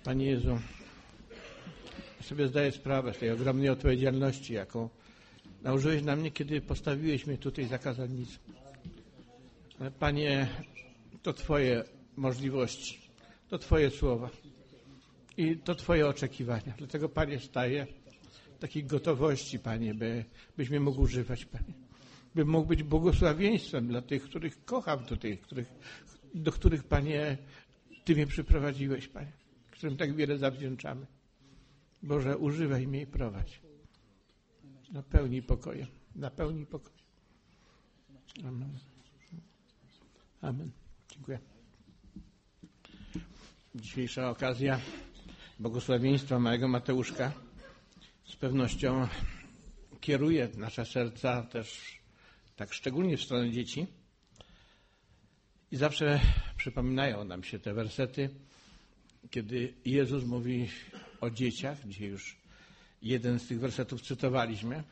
Panie Jezu, sobie zdaję sprawę z tej ogromnej odpowiedzialności, jaką nałożyłeś na mnie, kiedy postawiłeś mnie tutaj za kazalnicą. Ale Panie, to Twoje możliwości, to Twoje słowa i to Twoje oczekiwania. Dlatego, Panie, staję w takiej gotowości, Panie, byś mnie mógł używać, Panie. Bym mógł być błogosławieństwem dla tych, których kocham, do których, Panie, Ty mnie przyprowadziłeś, Panie, którym tak wiele zawdzięczamy. Boże, używaj mnie i prowadź. Napełnij pokojem. Napełnij pokojem. Amen. Amen. Dziękuję. Dzisiejsza okazja błogosławieństwa małego Mateuszka z pewnością kieruje nasze serca też tak szczególnie w stronę dzieci. I zawsze przypominają nam się te wersety, kiedy Jezus mówi o dzieciach. Dzisiaj już jeden z tych wersetów cytowaliśmy.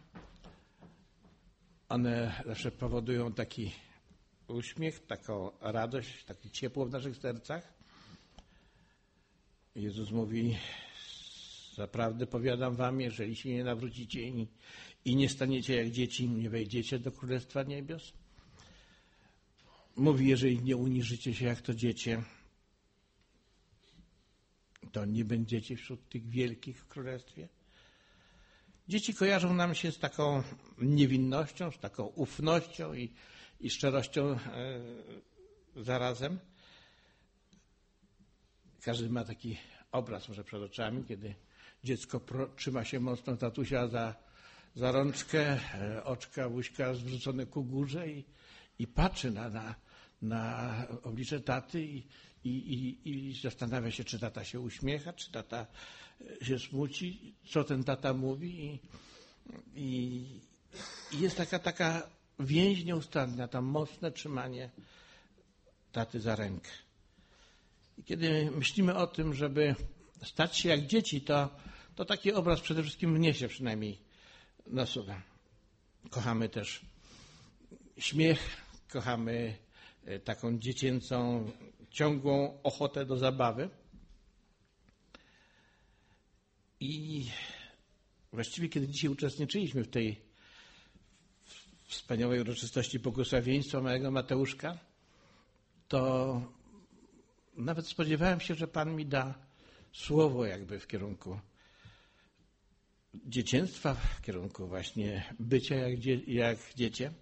One zawsze powodują taki uśmiech, taką radość, takie ciepło w naszych sercach. Jezus mówi: zaprawdę powiadam wam, jeżeli się nie nawrócicie i nie staniecie jak dzieci, nie wejdziecie do Królestwa Niebios. Mówi, jeżeli nie uniżycie się jak to dziecię, to nie będziecie wśród tych wielkich w Królestwie. Dzieci kojarzą nam się z taką niewinnością, z taką ufnością i szczerością zarazem. Każdy ma taki obraz może przed oczami, kiedy dziecko trzyma się mocno tatusia za rączkę, oczka, buźka zwrócone ku górze i patrzy na oblicze taty i zastanawia się, czy tata się uśmiecha, czy tata się smuci, co ten tata mówi. I jest taka więź nieustanna, tam mocne trzymanie taty za rękę. I kiedy myślimy o tym, żeby stać się jak dzieci, to taki obraz przede wszystkim mnie się przynajmniej nasuwa. Kochamy też śmiech, kochamy taką dziecięcą, ciągłą ochotę do zabawy. I właściwie, kiedy dzisiaj uczestniczyliśmy w tej wspaniałej uroczystości błogosławieństwa małego Mateuszka, to nawet spodziewałem się, że Pan mi da słowo jakby w kierunku dzieciństwa, w kierunku właśnie bycia jak dziecię.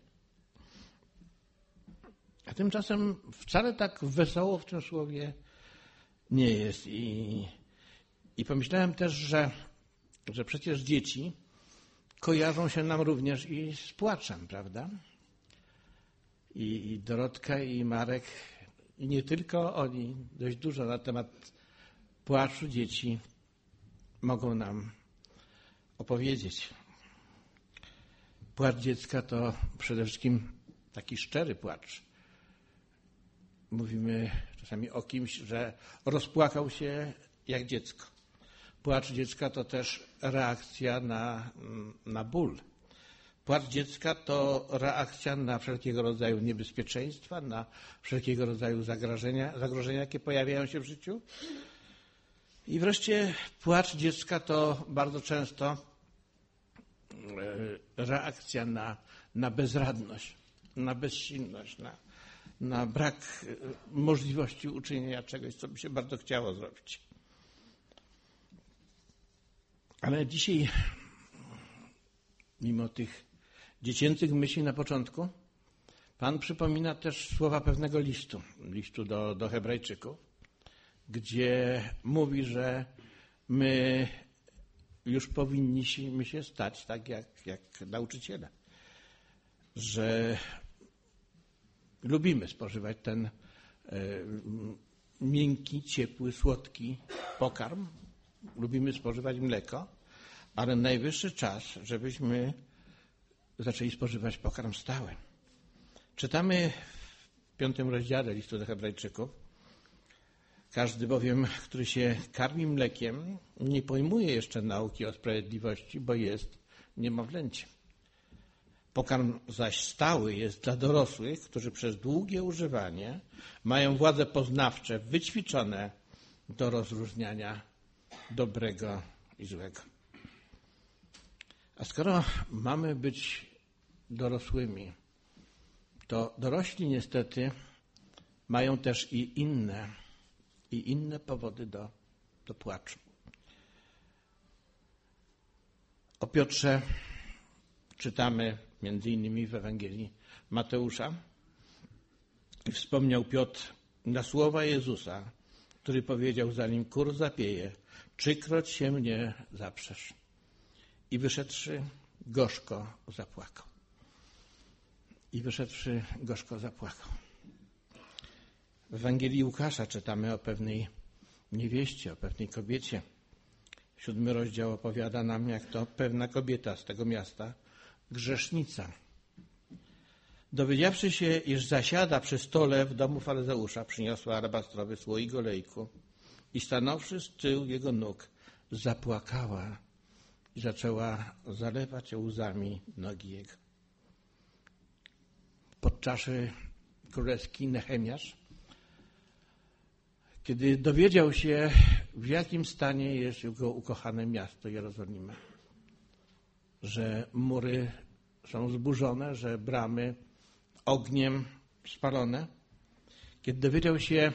A tymczasem wcale tak wesoło w tym słowie nie jest. I pomyślałem też, że przecież dzieci kojarzą się nam również i z płaczem, prawda? I Dorotka, i Marek, i nie tylko oni, dość dużo na temat płaczu dzieci mogą nam opowiedzieć. Płacz dziecka to przede wszystkim taki szczery płacz. Mówimy czasami o kimś, że rozpłakał się jak dziecko. Płacz dziecka to też reakcja na ból. Płacz dziecka to reakcja na wszelkiego rodzaju niebezpieczeństwa, na wszelkiego rodzaju zagrożenia, jakie pojawiają się w życiu. I wreszcie płacz dziecka to bardzo często reakcja na bezradność, na bezsilność, na brak możliwości uczynienia czegoś, co by się bardzo chciało zrobić. Ale dzisiaj, mimo tych dziecięcych myśli na początku, Pan przypomina też słowa pewnego listu do Hebrajczyków, gdzie mówi, że my już powinniśmy się stać tak jak nauczyciele, że lubimy spożywać ten miękki, ciepły, słodki pokarm, lubimy spożywać mleko, ale najwyższy czas, żebyśmy zaczęli spożywać pokarm stały. Czytamy w 5 rozdziale listu do Hebrajczyków: każdy bowiem, który się karmi mlekiem, nie pojmuje jeszcze nauki o sprawiedliwości, bo jest niemowlęciem. Pokarm zaś stały jest dla dorosłych, którzy przez długie używanie mają władze poznawcze wyćwiczone do rozróżniania dobrego i złego. A skoro mamy być dorosłymi, to dorośli niestety mają też i inne powody do płaczu. O Piotrze czytamy między innymi w Ewangelii Mateusza. I wspomniał Piotr na słowa Jezusa, który powiedział, zanim kur zapieje, 3-kroć się mnie zaprzesz. I wyszedłszy, gorzko zapłakał. W Ewangelii Łukasza czytamy o pewnej niewieście, o pewnej kobiecie. 7 rozdział opowiada nam, jak to pewna kobieta z tego miasta, grzesznica, dowiedziawszy się, iż zasiada przy stole w domu faryzeusza, przyniosła alabastrowy słoik olejku i stanąwszy z tyłu jego nóg, zapłakała i zaczęła zalewać łzami nogi jego. Podczaszy królewski Nehemiasz, kiedy dowiedział się, w jakim stanie jest jego ukochane miasto Jerozolima, że mury są zburzone, że bramy ogniem spalone, kiedy dowiedział się,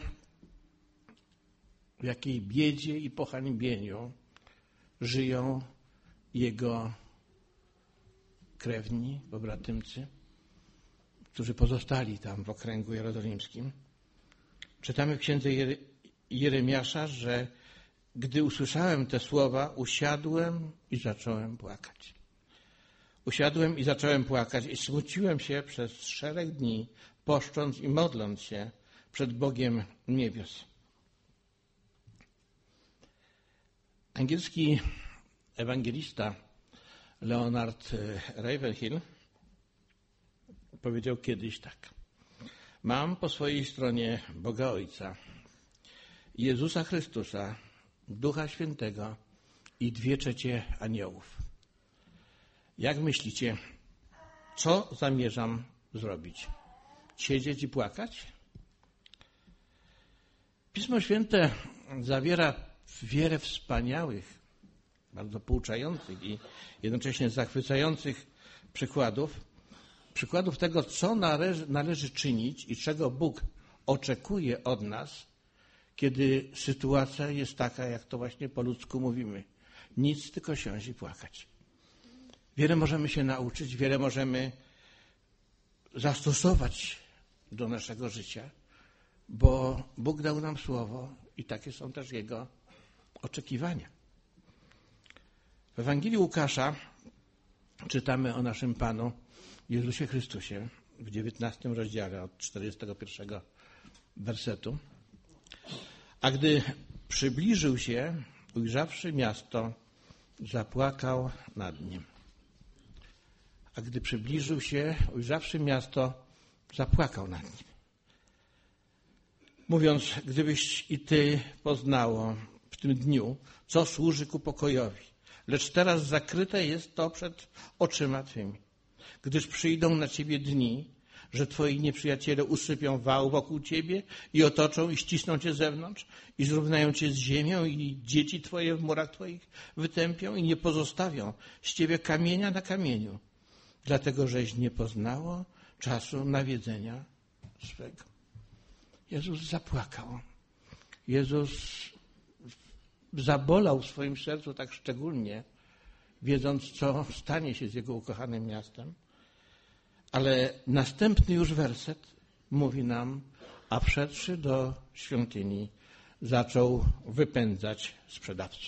w jakiej biedzie i pohańbieniu żyją jego krewni, pobratymcy, którzy pozostali tam w okręgu jerozolimskim. Czytamy w księdze Jeremiasza, że gdy usłyszałem te słowa, usiadłem i zacząłem płakać i smuciłem się przez szereg dni, poszcząc i modląc się przed Bogiem niebios. Angielski ewangelista Leonard Ravenhill powiedział kiedyś tak: mam po swojej stronie Boga Ojca, Jezusa Chrystusa, Ducha Świętego i 2/3 aniołów. Jak myślicie, co zamierzam zrobić? Siedzieć i płakać? Pismo Święte zawiera wiele wspaniałych, bardzo pouczających i jednocześnie zachwycających przykładów tego, co należy czynić i czego Bóg oczekuje od nas, kiedy sytuacja jest taka, jak to właśnie po ludzku mówimy. Nic, tylko siąść i płakać. Wiele możemy się nauczyć, wiele możemy zastosować do naszego życia, bo Bóg dał nam słowo i takie są też Jego oczekiwania. W Ewangelii Łukasza czytamy o naszym Panu Jezusie Chrystusie w 19 rozdziale od 41 wersetu. A gdy przybliżył się, ujrzawszy miasto, zapłakał nad nim. Mówiąc, gdybyś i ty poznało w tym dniu, co służy ku pokojowi, lecz teraz zakryte jest to przed oczyma twymi. Gdyż przyjdą na ciebie dni, że twoi nieprzyjaciele usypią wał wokół ciebie i otoczą i ścisną cię z zewnątrz i zrównają cię z ziemią i dzieci twoje w murach twoich wytępią i nie pozostawią z ciebie kamienia na kamieniu, dlatego żeś nie poznało czasu nawiedzenia swego. Jezus zapłakał. Jezus zabolał w swoim sercu tak szczególnie, wiedząc, co stanie się z jego ukochanym miastem. Ale następny już werset mówi nam, a wszedłszy do świątyni, zaczął wypędzać sprzedawców.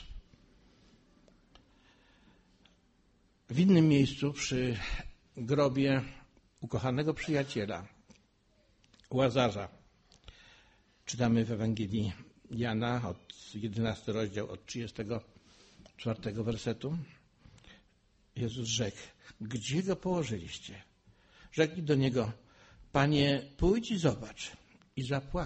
W innym miejscu przy grobie ukochanego przyjaciela, Łazarza, czytamy w Ewangelii Jana, 11 rozdział, od 34 wersetu. Jezus rzekł: gdzie go położyliście? Rzekli do niego: Panie, pójdź i zobacz. I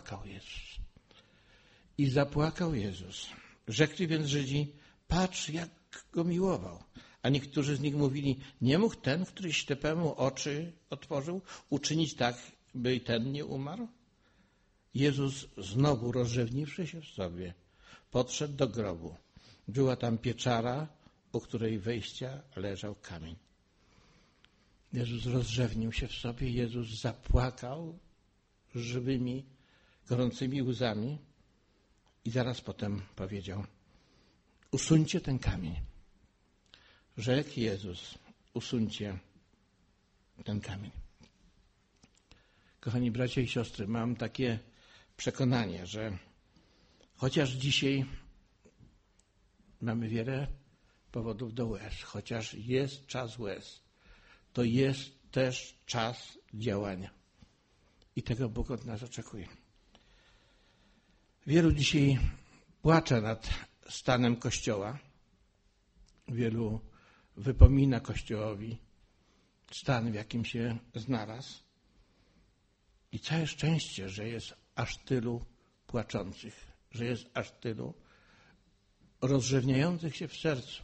zapłakał Jezus. Rzekli więc Żydzi: patrz, jak go miłował. A niektórzy z nich mówili: nie mógł ten, który ślepemu oczy otworzył, uczynić tak, by i ten nie umarł? Jezus, znowu rozrzewniwszy się w sobie, podszedł do grobu. Była tam pieczara, u której wejścia leżał kamień. Jezus rozrzewnił się w sobie, Jezus zapłakał żywymi, gorącymi łzami i zaraz potem powiedział: usuńcie ten kamień. Rzekł Jezus: usuńcie ten kamień. Kochani bracia i siostry, mam takie przekonanie, że chociaż dzisiaj mamy wiele powodów do łez, chociaż jest czas łez, to jest też czas działania. I tego Bóg od nas oczekuje. Wielu dzisiaj płacze nad stanem Kościoła. Wielu wypomina Kościołowi stan, w jakim się znalazł. I całe szczęście, że jest aż tylu płaczących, że jest aż tylu rozrzewniających się w sercu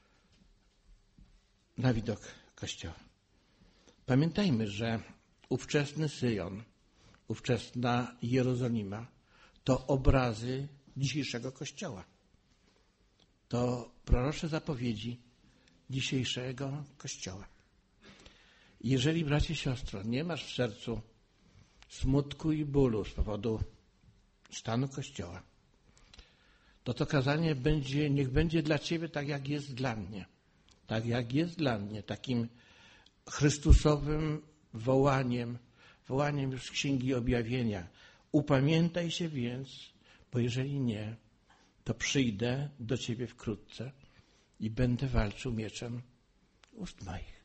na widok Kościoła. Pamiętajmy, że ówczesny Syjon, ówczesna Jerozolima to obrazy dzisiejszego Kościoła. To prorocze zapowiedzi dzisiejszego Kościoła. Jeżeli, bracie i siostro, nie masz w sercu smutku i bólu z powodu stanu Kościoła, to kazanie niech będzie dla ciebie tak, jak jest dla mnie. Tak, jak jest dla mnie, takim chrystusowym wołaniem już z Księgi Objawienia. Upamiętaj się więc, bo jeżeli nie, to przyjdę do ciebie wkrótce i będę walczył mieczem ust moich.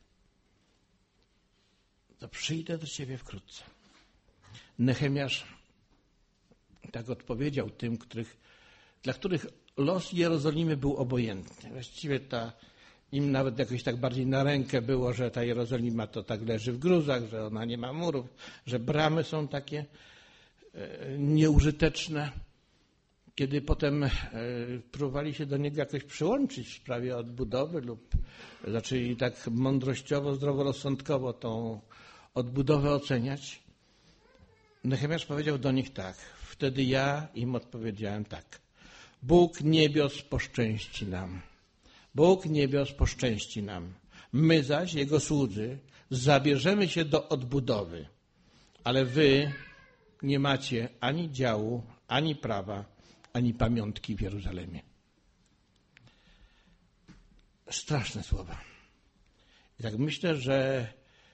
To przyjdę do ciebie wkrótce. Nehemiasz tak odpowiedział tym, dla których los Jerozolimy był obojętny. Właściwie im nawet jakoś tak bardziej na rękę było, że ta Jerozolima to tak leży w gruzach, że ona nie ma murów, że bramy są takie nieużyteczne. Kiedy potem próbowali się do niego jakoś przyłączyć w sprawie odbudowy lub zaczęli tak mądrościowo, zdroworozsądkowo tą odbudowę oceniać, Nehemiasz powiedział do nich tak. Wtedy ja im odpowiedziałem tak. Bóg niebios poszczęści nam. Bóg niebios poszczęści nam. My zaś, Jego słudzy, zabierzemy się do odbudowy, ale wy nie macie ani działu, ani prawa, ani pamiątki w Jeruzalemie. Straszne słowa. I tak myślę, że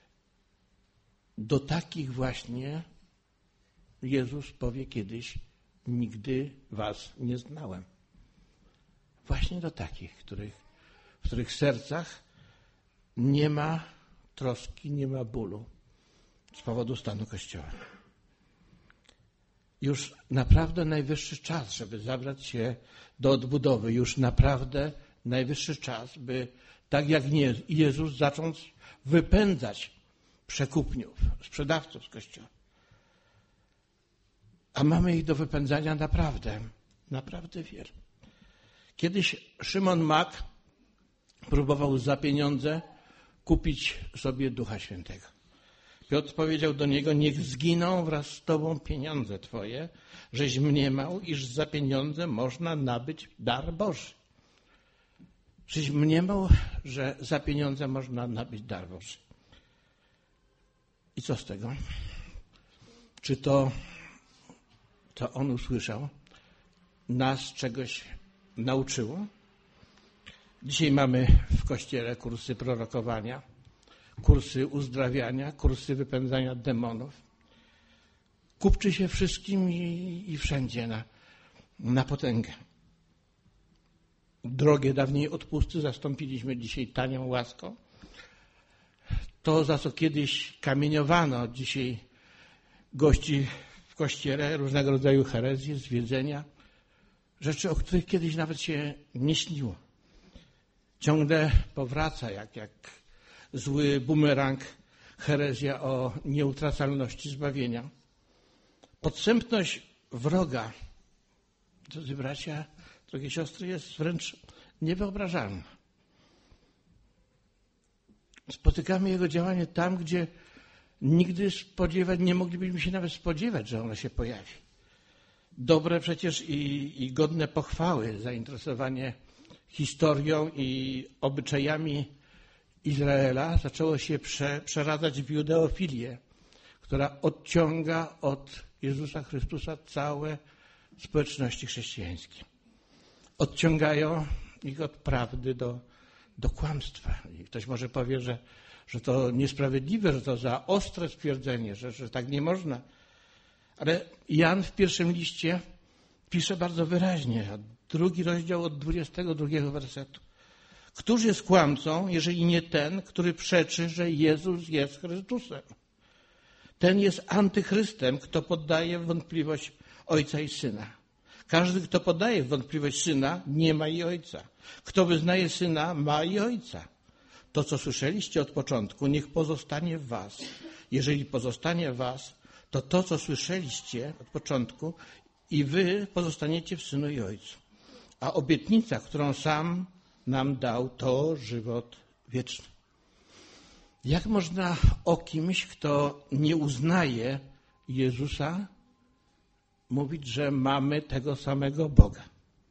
do takich właśnie Jezus powie kiedyś: nigdy was nie znałem. Właśnie do takich, w których sercach nie ma troski, nie ma bólu z powodu stanu Kościoła. Już naprawdę najwyższy czas, żeby zabrać się do odbudowy. Już naprawdę najwyższy czas, by tak jak Jezus zacząć wypędzać przekupniów, sprzedawców z Kościoła. A mamy ich do wypędzania naprawdę wiele. Kiedyś Szymon Mak próbował za pieniądze kupić sobie Ducha Świętego. Piotr powiedział do niego: niech zginą wraz z tobą pieniądze twoje, żeś mniemał, iż za pieniądze można nabyć dar Boży. Żeś mniemał, że za pieniądze można nabyć dar Boży. I co z tego? Czy to, co on usłyszał, nas czegoś nauczyło? Dzisiaj mamy w Kościele kursy prorokowania, kursy uzdrawiania, kursy wypędzania demonów. Kupczy się wszystkim i wszędzie na potęgę. Drogie dawniej odpusty zastąpiliśmy dzisiaj tanią łaską. To, za co kiedyś kamieniowano, dzisiaj gości w Kościele różnego rodzaju herezje, zwiedzenia, rzeczy, o których kiedyś nawet się nie śniło. Ciągle powraca jak zły bumerang herezja o nieutracalności zbawienia. Podstępność wroga, drodzy bracia, drogie siostry, jest wręcz niewyobrażalna. Spotykamy jego działanie tam, gdzie nigdy nie moglibyśmy się nawet spodziewać, że ono się pojawi. Dobre przecież i godne pochwały zainteresowanie historią i obyczajami Izraela zaczęło się przeradzać w judeofilię, która odciąga od Jezusa Chrystusa całe społeczności chrześcijańskie. Odciągają ich od prawdy do kłamstwa. I ktoś może powie, że to niesprawiedliwe, że to za ostre stwierdzenie, że tak nie można. Ale Jan w pierwszym liście pisze bardzo wyraźnie, 2 rozdział od 22 wersetu. Któż jest kłamcą, jeżeli nie ten, który przeczy, że Jezus jest Chrystusem? Ten jest antychrystem, kto poddaje w wątpliwość Ojca i Syna. Każdy, kto podaje w wątpliwość Syna, nie ma i Ojca. Kto wyznaje Syna, ma i Ojca. To, co słyszeliście od początku, niech pozostanie w was. Jeżeli pozostanie w was, to to, co słyszeliście od początku, i wy pozostaniecie w Synu i Ojcu. A obietnica, którą sam nam dał, to żywot wieczny. Jak można o kimś, kto nie uznaje Jezusa, mówić, że mamy tego samego Boga?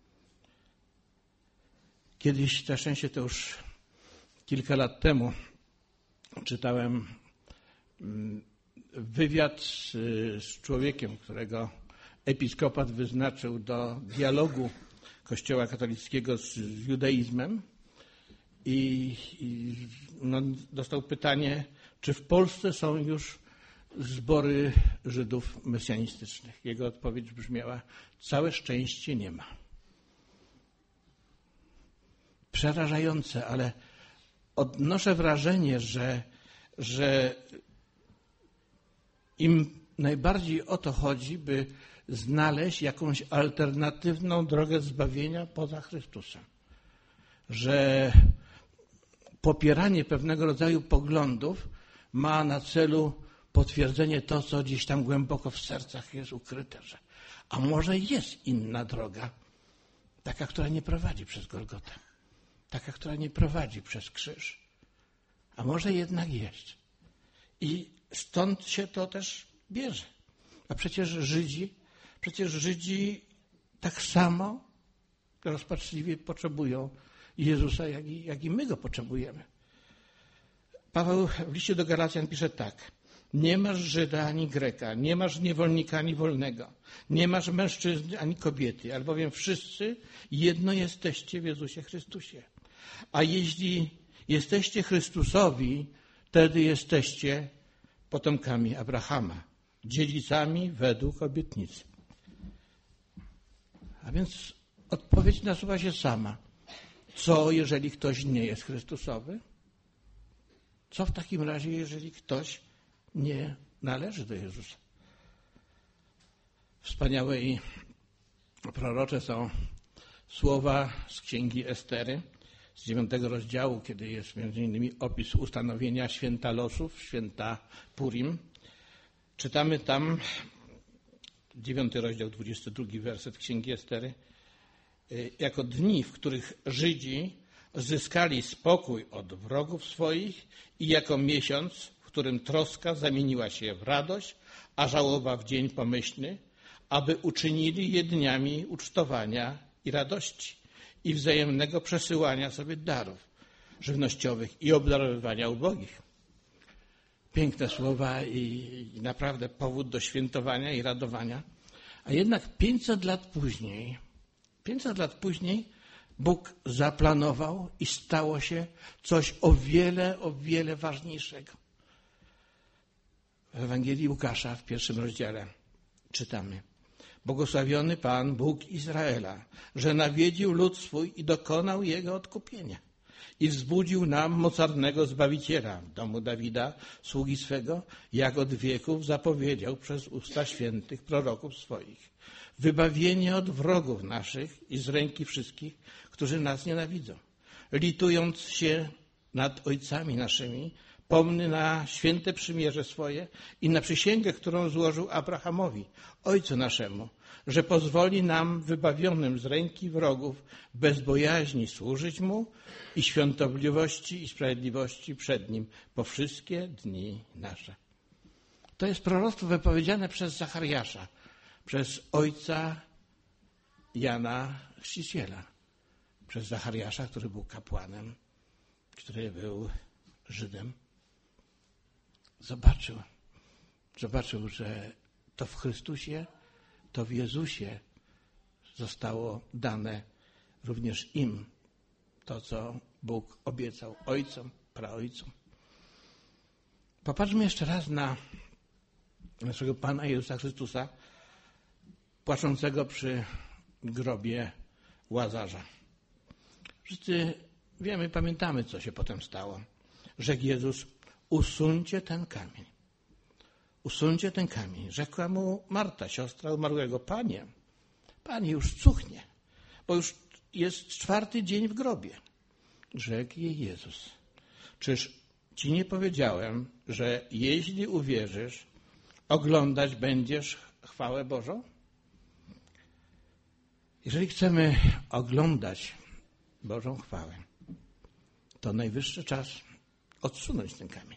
Kiedyś, na szczęście to już kilka lat temu, czytałem wywiad z człowiekiem, którego episkopat wyznaczył do dialogu Kościoła katolickiego z judaizmem i dostał pytanie, czy w Polsce są już zbory Żydów mesjanistycznych. Jego odpowiedź brzmiała: całe szczęście nie ma. Przerażające, ale odnoszę wrażenie, że im najbardziej o to chodzi, by znaleźć jakąś alternatywną drogę zbawienia poza Chrystusem. Że popieranie pewnego rodzaju poglądów ma na celu potwierdzenie to, co gdzieś tam głęboko w sercach jest ukryte, a może jest inna droga, taka, która nie prowadzi przez Golgotę, taka, która nie prowadzi przez krzyż, a może jednak jest. I stąd się to też bierze. A przecież Żydzi tak samo rozpaczliwie potrzebują Jezusa, jak i my Go potrzebujemy. Paweł w liście do Galacjan pisze tak: nie masz Żyda ani Greka, nie masz niewolnika ani wolnego, nie masz mężczyzny ani kobiety, albowiem wszyscy jedno jesteście w Jezusie Chrystusie. A jeśli jesteście Chrystusowi, wtedy jesteście potomkami Abrahama, dziedzicami według obietnicy. A więc odpowiedź nasuwa się sama. Co, jeżeli ktoś nie jest Chrystusowy? Co w takim razie, jeżeli ktoś nie należy do Jezusa? Wspaniałe i prorocze są słowa z księgi Estery, z 9 rozdziału, kiedy jest między innymi opis ustanowienia święta losów, święta Purim. Czytamy tam 9 rozdział, 22 werset księgi Estery. Jako dni, w których Żydzi zyskali spokój od wrogów swoich i jako miesiąc, w którym troska zamieniła się w radość, a żałoba w dzień pomyślny, aby uczynili je dniami ucztowania i radości i wzajemnego przesyłania sobie darów żywnościowych i obdarowywania ubogich. Piękne słowa i naprawdę powód do świętowania i radowania. A jednak 500 lat później Bóg zaplanował i stało się coś o wiele ważniejszego. W Ewangelii Łukasza w 1 rozdziale czytamy: błogosławiony Pan, Bóg Izraela, że nawiedził lud swój i dokonał jego odkupienia. I wzbudził nam mocarnego Zbawiciela w domu Dawida, sługi swego, jak od wieków zapowiedział przez usta świętych proroków swoich. Wybawienie od wrogów naszych i z ręki wszystkich, którzy nas nienawidzą. Litując się nad ojcami naszymi, pomny na święte przymierze swoje i na przysięgę, którą złożył Abrahamowi, ojcu naszemu, że pozwoli nam, wybawionym z ręki wrogów, bez bojaźni służyć Mu i świątobliwości i sprawiedliwości przed Nim po wszystkie dni nasze. To jest proroctwo wypowiedziane przez Zachariasza, przez ojca Jana Chrzciciela. przez Zachariasza, który był kapłanem, który był Żydem. Zobaczył, że to w Chrystusie, to w Jezusie zostało dane również im to, co Bóg obiecał ojcom, praojcom. Popatrzmy jeszcze raz na naszego Pana Jezusa Chrystusa, płaczącego przy grobie Łazarza. Wszyscy wiemy, pamiętamy, co się potem stało. Rzekł Jezus: usuńcie ten kamień. Usuńcie ten kamień. Rzekła mu Marta, siostra umarłego: Panie, już cuchnie, bo już jest 4. dzień w grobie. Rzekł jej Jezus: czyż ci nie powiedziałem, że jeśli uwierzysz, oglądać będziesz chwałę Bożą? Jeżeli chcemy oglądać Bożą chwałę, to najwyższy czas odsunąć ten kamień.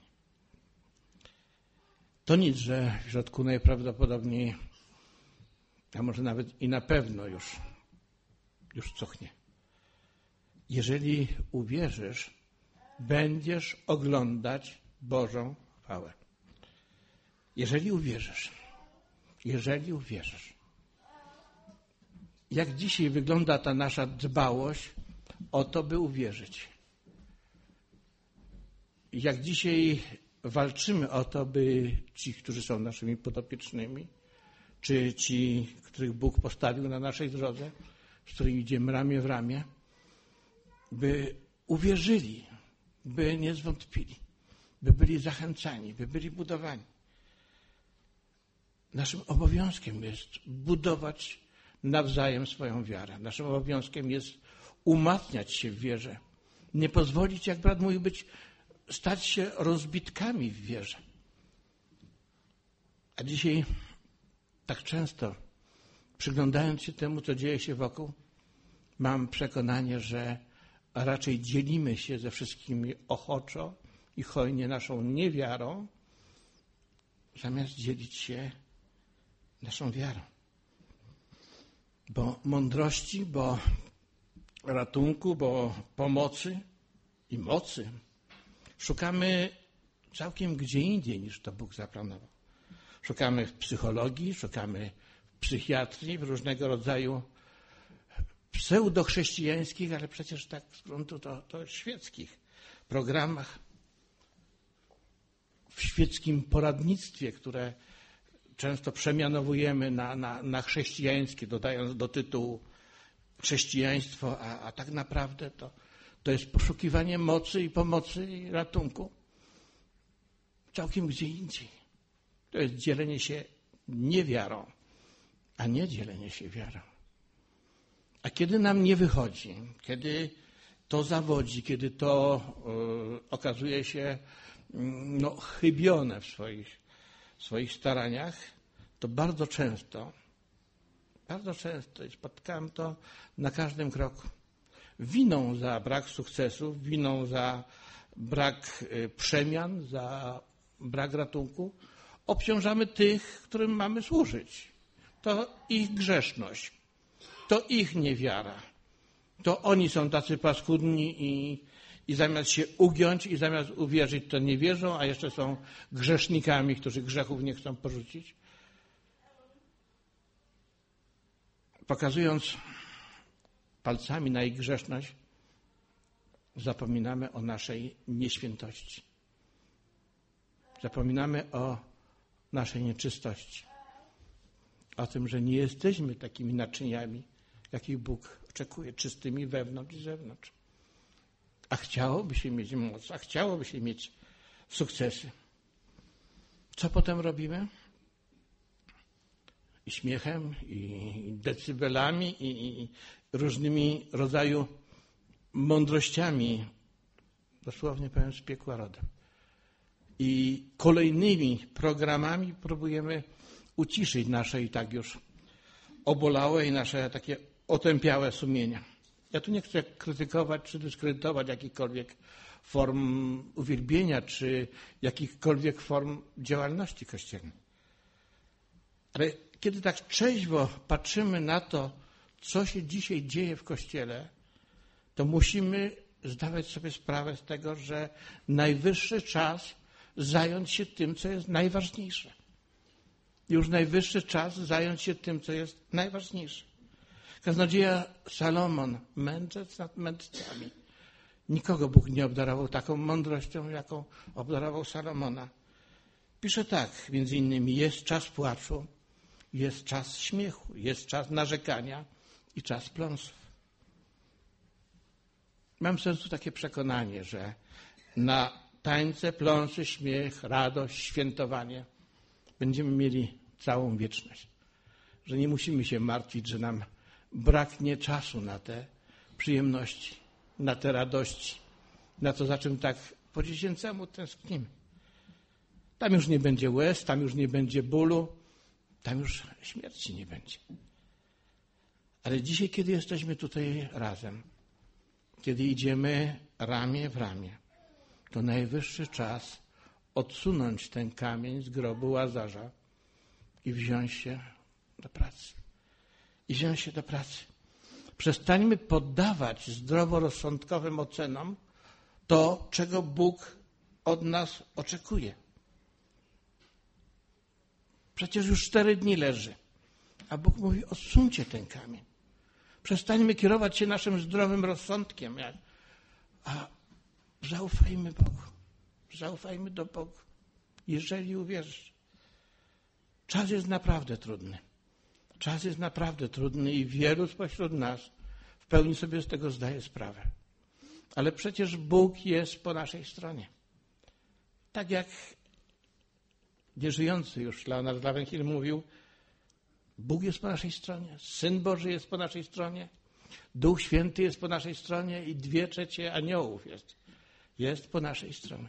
To nic, że w środku najprawdopodobniej, a może nawet i na pewno już cuchnie. Jeżeli uwierzysz, będziesz oglądać Bożą chwałę. Jeżeli uwierzysz. Jak dzisiaj wygląda ta nasza dbałość o to, by uwierzyć? Jak dzisiaj walczymy o to, by ci, którzy są naszymi podopiecznymi, czy ci, których Bóg postawił na naszej drodze, z którymi idziemy ramię w ramię, by uwierzyli, by nie zwątpili, by byli zachęcani, by byli budowani. Naszym obowiązkiem jest budować nawzajem swoją wiarę. Naszym obowiązkiem jest umacniać się w wierze. Nie pozwolić, jak brat mówi, stać się rozbitkami w wierze. A dzisiaj tak często, przyglądając się temu, co dzieje się wokół, mam przekonanie, że raczej dzielimy się ze wszystkimi ochoczo i hojnie naszą niewiarą, zamiast dzielić się naszą wiarą. Bo mądrości, bo ratunku, bo pomocy i mocy szukamy całkiem gdzie indziej, niż to Bóg zaplanował. Szukamy w psychologii, szukamy w psychiatrii, w różnego rodzaju pseudochrześcijańskich, ale przecież tak z gruntu to świeckich programach, w świeckim poradnictwie, które często przemianowujemy na chrześcijańskie, dodając do tytułu chrześcijaństwo, a tak naprawdę to jest poszukiwanie mocy i pomocy i ratunku całkiem gdzie indziej. To jest dzielenie się niewiarą, a nie dzielenie się wiarą. A kiedy nam nie wychodzi, kiedy to zawodzi, kiedy to okazuje się chybione w swoich staraniach, to bardzo często spotkałem to na każdym kroku. Winą za brak sukcesów, winą za brak przemian, za brak ratunku obciążamy tych, którym mamy służyć. To ich grzeszność, to ich niewiara. To oni są tacy paskudni i zamiast się ugiąć i zamiast uwierzyć, to nie wierzą, a jeszcze są grzesznikami, którzy grzechów nie chcą porzucić. Pokazując palcami na ich grzeszność, zapominamy o naszej nieświętości. Zapominamy o naszej nieczystości. O tym, że nie jesteśmy takimi naczyniami, jakich Bóg oczekuje, czystymi wewnątrz i zewnątrz. A chciałoby się mieć moc, a chciałoby się mieć sukcesy. Co potem robimy? I śmiechem, i decybelami, i różnymi rodzaju mądrościami, dosłownie powiem, z piekła rodem. I kolejnymi programami próbujemy uciszyć nasze i tak już obolałe i nasze takie otępiałe sumienia. Ja tu nie chcę krytykować czy dyskredytować jakichkolwiek form uwielbienia czy jakichkolwiek form działalności kościelnej. Ale kiedy tak trzeźwo patrzymy na to, co się dzisiaj dzieje w Kościele, to musimy zdawać sobie sprawę z tego, że najwyższy czas zająć się tym, co jest najważniejsze. Już najwyższy czas zająć się tym, co jest najważniejsze. Kaznodzieja Salomon, mędrzec nad mędrcami. Nikogo Bóg nie obdarował taką mądrością, jaką obdarował Salomona. Pisze tak, między innymi, jest czas płaczu, jest czas śmiechu, jest czas narzekania i czas pląsów. Mam w sercu takie przekonanie, że na tańce, pląsy, śmiech, radość, świętowanie będziemy mieli całą wieczność. Że nie musimy się martwić, że nam braknie czasu na te przyjemności, na te radości, na to, za czym tak po dziecięcemu tęsknimy. Tam już nie będzie łez, tam już nie będzie bólu, tam już śmierci nie będzie. Ale dzisiaj, kiedy jesteśmy tutaj razem, kiedy idziemy ramię w ramię, to najwyższy czas odsunąć ten kamień z grobu Łazarza i wziąć się do pracy. I wziąć się do pracy. Przestańmy poddawać zdroworozsądkowym ocenom to, czego Bóg od nas oczekuje. Przecież już 4 dni leży, a Bóg mówi, odsuńcie ten kamień. Przestańmy kierować się naszym zdrowym rozsądkiem, a zaufajmy Bogu. Zaufajmy do Boga, jeżeli uwierzysz. Czas jest naprawdę trudny. Czas jest naprawdę trudny i wielu spośród nas w pełni sobie z tego zdaje sprawę. Ale przecież Bóg jest po naszej stronie. Tak jak nieżyjący już Leonard Ravenhill mówił, Bóg jest po naszej stronie, Syn Boży jest po naszej stronie, Duch Święty jest po naszej stronie i 2/3 aniołów jest po naszej stronie.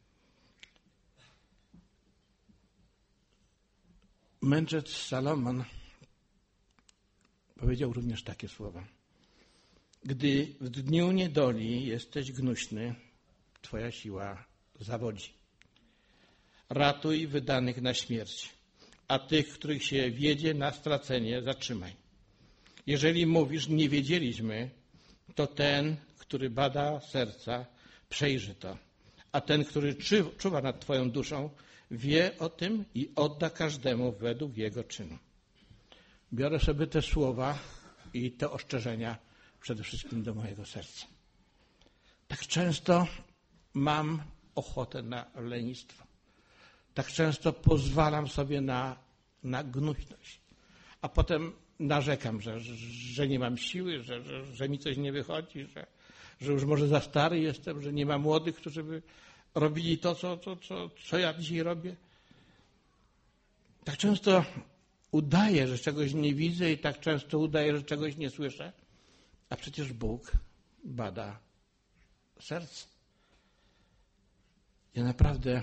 Mędrzec Salomon powiedział również takie słowa. Gdy w dniu niedoli jesteś gnuśny, twoja siła zawodzi. Ratuj wydanych na śmierć, a tych, których się wiedzie na stracenie, zatrzymaj. Jeżeli mówisz, nie wiedzieliśmy, to ten, który bada serca, przejrzy to. A ten, który czuwa nad twoją duszą, wie o tym i odda każdemu według jego czynu. Biorę sobie te słowa i te ostrzeżenia przede wszystkim do mojego serca. Tak często mam ochotę na lenistwo. Tak często pozwalam sobie na gnuśność. A potem narzekam, że nie mam siły, że mi coś nie wychodzi, że już może za stary jestem, że nie ma młodych, którzy by robili to, co ja dzisiaj robię. Tak często udaję, że czegoś nie widzę i tak często udaję, że czegoś nie słyszę, a przecież Bóg bada serce. Ja naprawdę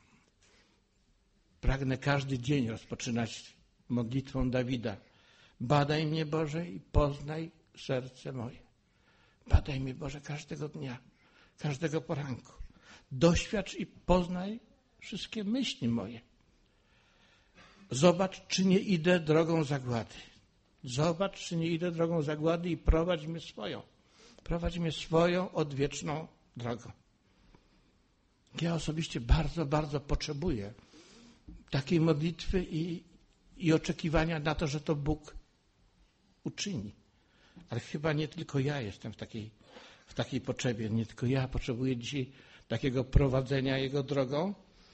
pragnę każdy dzień rozpoczynać modlitwą Dawida. Badaj mnie, Boże, i poznaj serce moje. Badaj mnie, Boże, każdego dnia, każdego poranku. Doświadcz i poznaj wszystkie myśli moje. Zobacz, czy nie idę drogą zagłady. Zobacz, czy nie idę drogą zagłady i prowadź mnie swoją. Prowadź mnie swoją odwieczną drogą. Ja osobiście bardzo, bardzo potrzebuję takiej modlitwy i oczekiwania na to, że to Bóg uczyni. Ale chyba nie tylko ja jestem w takiej potrzebie. Nie tylko ja potrzebuję dzisiaj takiego prowadzenia Jego drogą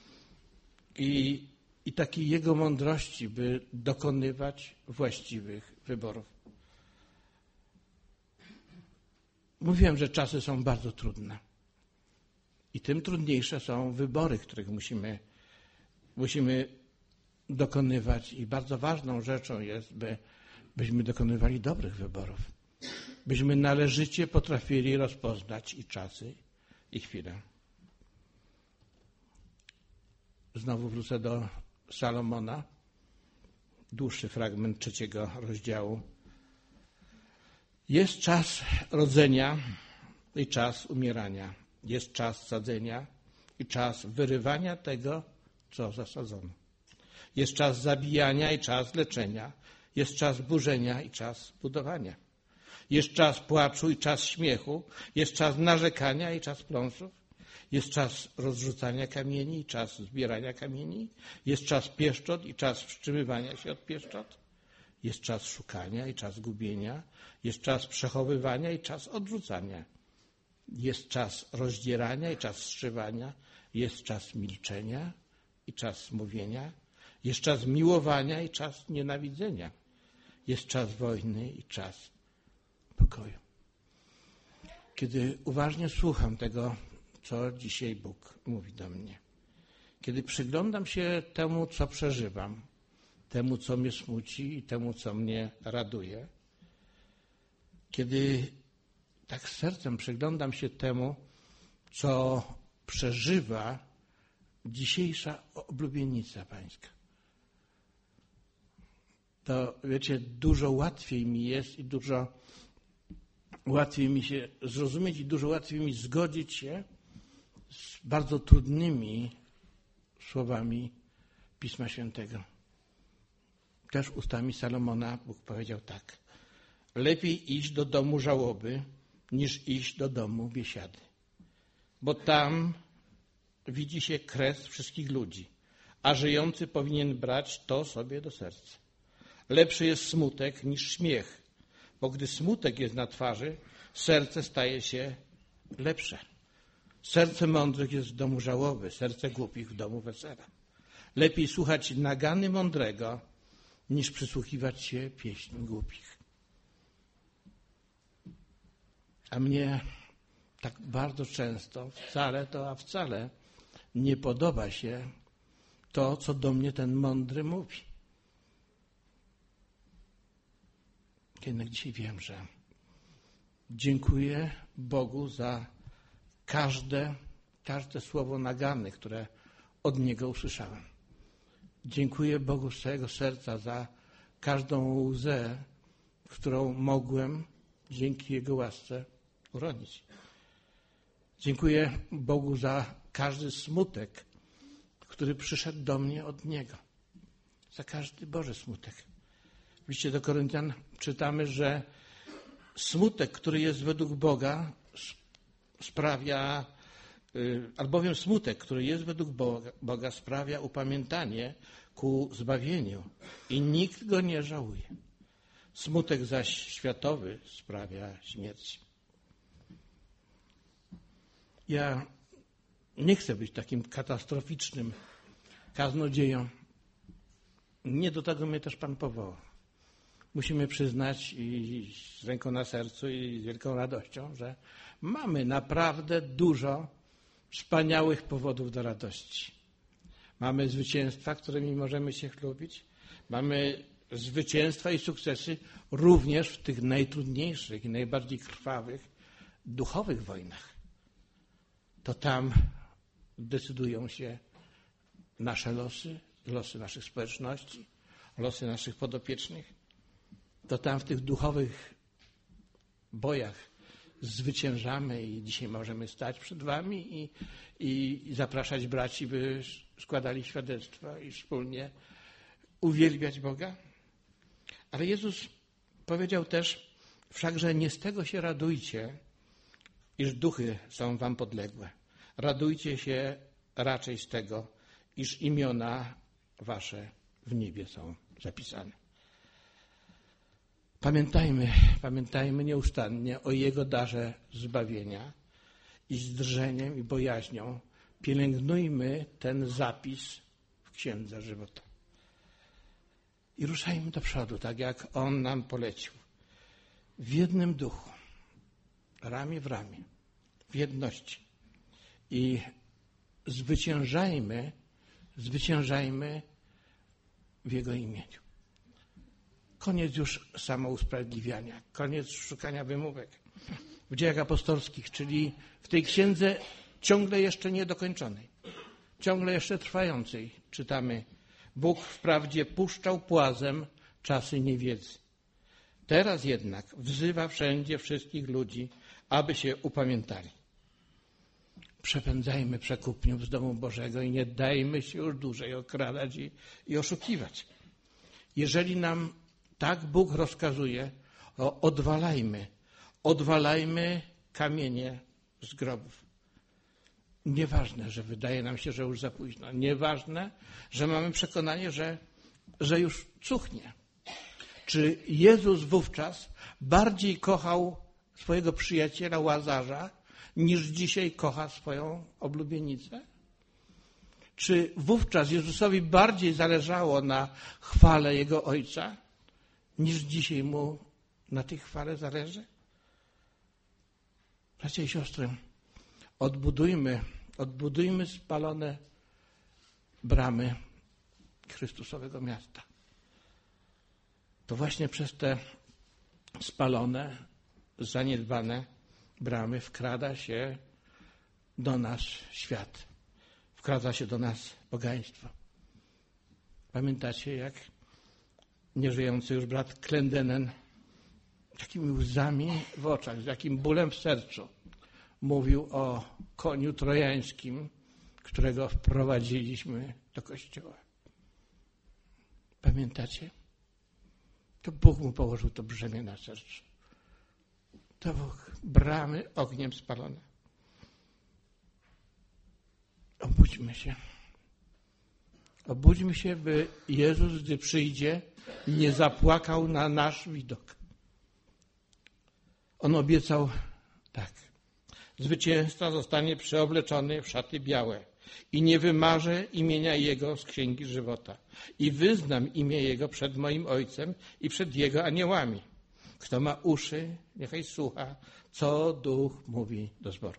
i takiej Jego mądrości, by dokonywać właściwych wyborów. Mówiłem, że czasy są bardzo trudne. I tym trudniejsze są wybory, których musimy dokonywać. I bardzo ważną rzeczą jest, byśmy dokonywali dobrych wyborów. Byśmy należycie potrafili rozpoznać i czasy, i chwilę. Znowu wrócę do Salomona. Dłuższy fragment 3 rozdziału. Jest czas rodzenia i czas umierania. Jest czas sadzenia i czas wyrywania tego, co zasadzono. Jest czas zabijania i czas leczenia. Jest czas burzenia i czas budowania. Jest czas płaczu i czas śmiechu. Jest czas narzekania i czas pląsów. Jest czas rozrzucania kamieni i czas zbierania kamieni. Jest czas pieszczot i czas wstrzymywania się od pieszczot. Jest czas szukania i czas gubienia. Jest czas przechowywania i czas odrzucania. Jest czas rozdzierania i czas zszywania. Jest czas milczenia i czas mówienia. Jest czas miłowania i czas nienawidzenia. Jest czas wojny i czas pokoju. Kiedy uważnie słucham tego, co dzisiaj Bóg mówi do mnie, kiedy przyglądam się temu, co przeżywam, temu, co mnie smuci i temu, co mnie raduje, kiedy tak sercem przyglądam się temu, co przeżywa dzisiejsza oblubienica pańska, to wiecie, dużo łatwiej mi jest i dużo łatwiej mi się zrozumieć i dużo łatwiej mi zgodzić się z bardzo trudnymi słowami Pisma Świętego. Też ustami Salomona Bóg powiedział tak: lepiej iść do domu żałoby, niż iść do domu biesiady. Bo tam widzi się kres wszystkich ludzi, a żyjący powinien brać to sobie do serca. Lepszy jest smutek niż śmiech, bo gdy smutek jest na twarzy, serce staje się lepsze. Serce mądrych jest w domu żałoby, serce głupich w domu wesela. Lepiej słuchać nagany mądrego, niż przysłuchiwać się pieśni głupich. A mnie tak bardzo często wcale nie podoba się to, co do mnie ten mądry mówi. Jednak dzisiaj wiem, że dziękuję Bogu za każde słowo nagany, które od Niego usłyszałem. Dziękuję Bogu z całego serca za każdą łzę, którą mogłem dzięki Jego łasce uronić. Dziękuję Bogu za każdy smutek, który przyszedł do mnie od Niego. Za każdy Boży smutek. W liście do Koryntian czytamy, że smutek, który jest według Boga, albowiem smutek, który jest według Boga, sprawia upamiętanie ku zbawieniu i nikt go nie żałuje. Smutek zaś światowy sprawia śmierć. Ja nie chcę być takim katastroficznym kaznodzieją. Nie do tego mnie też Pan powołał. Musimy przyznać i z ręką na sercu i z wielką radością, że mamy naprawdę dużo wspaniałych powodów do radości. Mamy zwycięstwa, którymi możemy się chlubić. Mamy zwycięstwa i sukcesy również w tych najtrudniejszych i najbardziej krwawych duchowych wojnach. To tam decydują się nasze losy, losy naszych społeczności, losy naszych podopiecznych. To tam w tych duchowych bojach zwyciężamy i dzisiaj możemy stać przed wami i zapraszać braci, by składali świadectwa i wspólnie uwielbiać Boga. Ale Jezus powiedział też: wszakże nie z tego się radujcie, iż duchy są wam podległe. Radujcie się raczej z tego, iż imiona wasze w niebie są zapisane. Pamiętajmy nieustannie o Jego darze zbawienia i z drżeniem i bojaźnią pielęgnujmy ten zapis w Księdze Żywota. I ruszajmy do przodu, tak jak On nam polecił. W jednym duchu, ramię w ramię, w jedności. I zwyciężajmy w Jego imieniu. Koniec już samousprawiedliwiania, koniec szukania wymówek. W Dziejach Apostolskich, czyli w tej księdze ciągle jeszcze niedokończonej, ciągle jeszcze trwającej, czytamy: Bóg wprawdzie puszczał płazem czasy niewiedzy. Teraz jednak wzywa wszędzie wszystkich ludzi, aby się upamiętali. Przepędzajmy przekupniów z domu Bożego i nie dajmy się już dłużej okradać i oszukiwać. Jeżeli nam tak Bóg rozkazuje, odwalajmy odwalajmy kamienie z grobów. Nieważne, że wydaje nam się, że już za późno. Nieważne, że mamy przekonanie, że już cuchnie. Czy Jezus wówczas bardziej kochał swojego przyjaciela Łazarza, niż dzisiaj kocha swoją oblubienicę? Czy wówczas Jezusowi bardziej zależało na chwale Jego Ojca, niż dzisiaj Mu na tej chwale zależy? Bracia i siostry, odbudujmy spalone bramy Chrystusowego miasta. To właśnie przez te spalone, zaniedbane bramy wkrada się do nas świat. Wkrada się do nas pogaństwo. Pamiętacie, jak nieżyjący już brat Clendenen takimi łzami w oczach, z jakim bólem w sercu mówił o koniu trojańskim, którego wprowadziliśmy do kościoła. Pamiętacie? To Bóg mu położył to brzemię na sercu. To Bóg, bramy ogniem spalone. Obudźmy się. Obudźmy się, by Jezus, gdy przyjdzie, nie zapłakał na nasz widok. On obiecał tak. Zwycięzca zostanie przeobleczony w szaty białe i nie wymarzę imienia Jego z księgi żywota i wyznam imię Jego przed moim Ojcem i przed Jego aniołami. Kto ma uszy, niechaj słucha, co Duch mówi do zboru.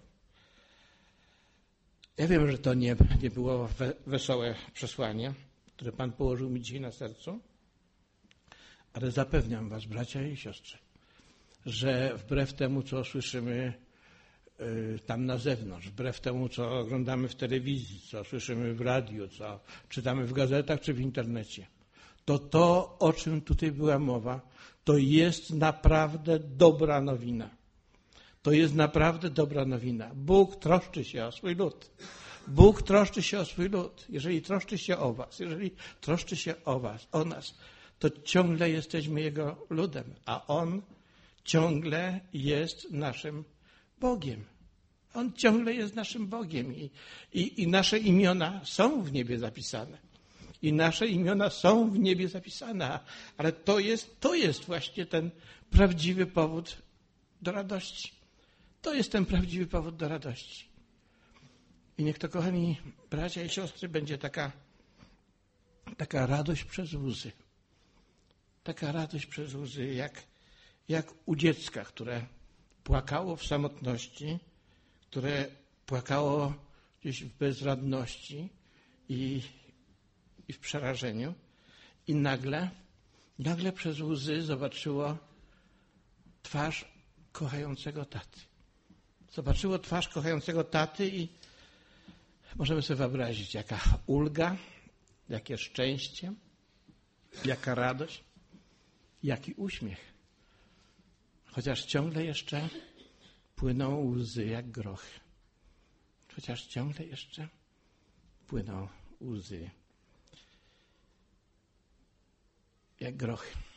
Ja wiem, że to nie było wesołe przesłanie, które Pan położył mi dzisiaj na sercu, ale zapewniam was, bracia i siostry, że wbrew temu, co słyszymy tam na zewnątrz, wbrew temu, co oglądamy w telewizji, co słyszymy w radiu, co czytamy w gazetach czy w internecie, to, o czym tutaj była mowa, to jest naprawdę dobra nowina. To jest naprawdę dobra nowina. Bóg troszczy się o swój lud. Bóg troszczy się o swój lud. Jeżeli troszczy się o was, jeżeli troszczy się o was, o nas, to ciągle jesteśmy Jego ludem, a On ciągle jest naszym Bogiem. On ciągle jest naszym Bogiem i nasze imiona są w niebie zapisane. I nasze imiona są w niebie zapisane, ale to jest właśnie ten prawdziwy powód do radości. To jest ten prawdziwy powód do radości. I niech to, kochani bracia i siostry, będzie taka radość przez łzy. Taka radość przez łzy, jak u dziecka, które płakało w samotności, które płakało gdzieś w bezradności i w przerażeniu. I nagle przez łzy zobaczyło twarz kochającego taty. Zobaczyło twarz kochającego taty i możemy sobie wyobrazić, jaka ulga, jakie szczęście, jaka radość, jaki uśmiech. Chociaż ciągle jeszcze płyną łzy jak grochy. Chociaż ciągle jeszcze płyną łzy jak grochy.